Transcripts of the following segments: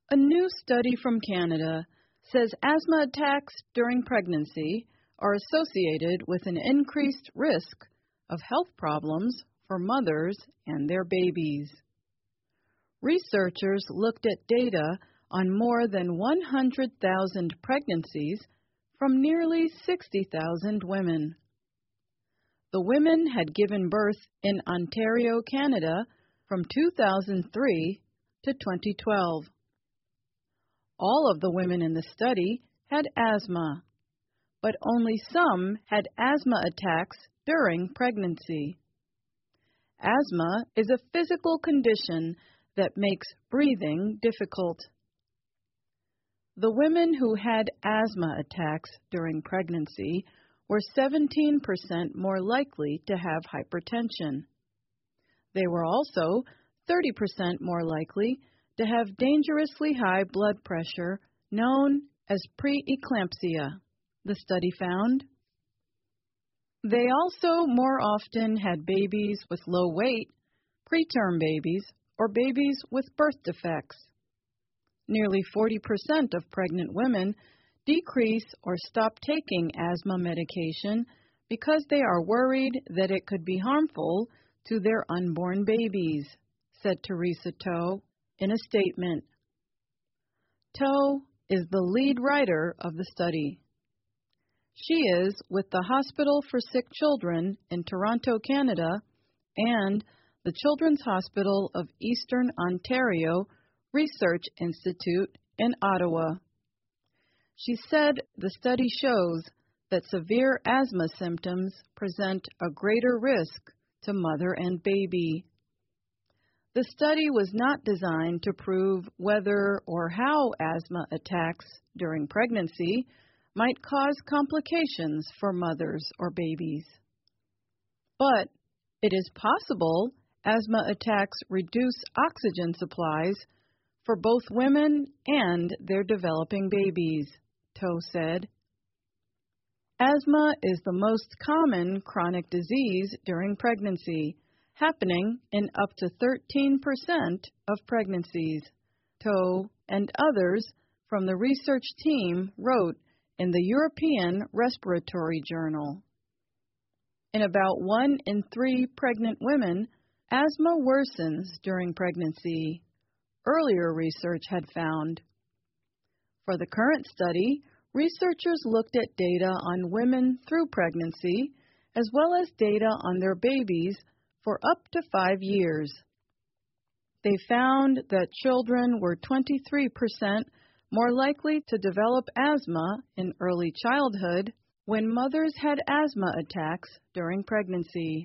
A new study from Canada says asthma attacks during pregnancy are associated with an increased risk of health problems for mothers and their babies. Researchers looked at data on more than 100,000 pregnancies from nearly 60,000 women. The women had given birth in Ontario, Canada, from 2003 to 2012. All of the women in the study had asthma, but only some had asthma attacks during pregnancy. Asthma is a physical condition that makes breathing difficult. The women who had asthma attacks during pregnancy were 17% more likely to have hypertension. They were also 30% more likely to have dangerously high blood pressure known as preeclampsia, the study found. They also more often had babies with low weight, preterm babies, or babies with birth defects. Nearly 40% of pregnant women decrease or stop taking asthma medication because they are worried that it could be harmful to their unborn babies, said Teresa To in a statement. To is the lead writer of the study. She is with the Hospital for Sick Children in Toronto, Canada, and the Children's Hospital of Eastern Ontario Research Institute in Ottawa. She said the study shows that severe asthma symptoms present a greater risk to mother and baby. The study was not designed to prove whether or how asthma attacks during pregnancy might cause complications for mothers or babies. But it is possible asthma attacks reduce oxygen supplies for both women and their developing babies, To said. Asthma is the most common chronic disease during pregnancy, happening in up to 13% of pregnancies, To and others from the research team wrote in the European Respiratory Journal. In about 1 in 3 pregnant women, asthma worsens during pregnancy, earlier research had found. For the current study, researchers looked at data on women through pregnancy, as well as data on their babies for up to 5 years. They found that children were 23% more likely to develop asthma in early childhood when mothers had asthma attacks during pregnancy.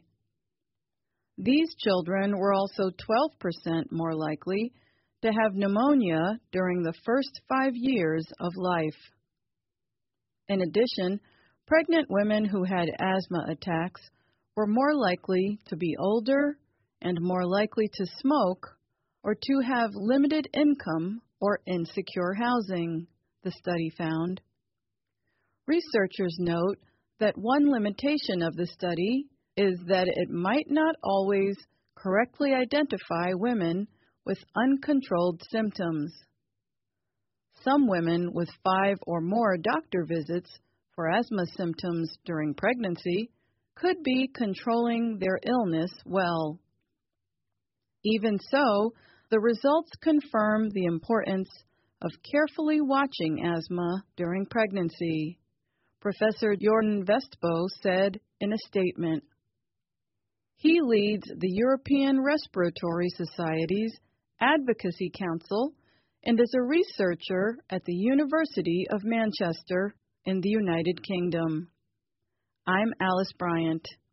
These children were also 12% more likely to have pneumonia during the first 5 years of life. In addition, pregnant women who had asthma attacks were more likely to be older and more likely to smoke or to have limited income or insecure housing, the study found. Researchers note that one limitation of the study is that it might not always correctly identify women with uncontrolled symptoms. Some women with 5 or more doctor visits for asthma symptoms during pregnancy could be controlling their illness well. Even so, the results confirm the importance of carefully watching asthma during pregnancy, Professor Jordan Vestbo said in a statement. He leads the European Respiratory Society's Advocacy Council and is a researcher at the University of Manchester in the United Kingdom. I'm Alice Bryant.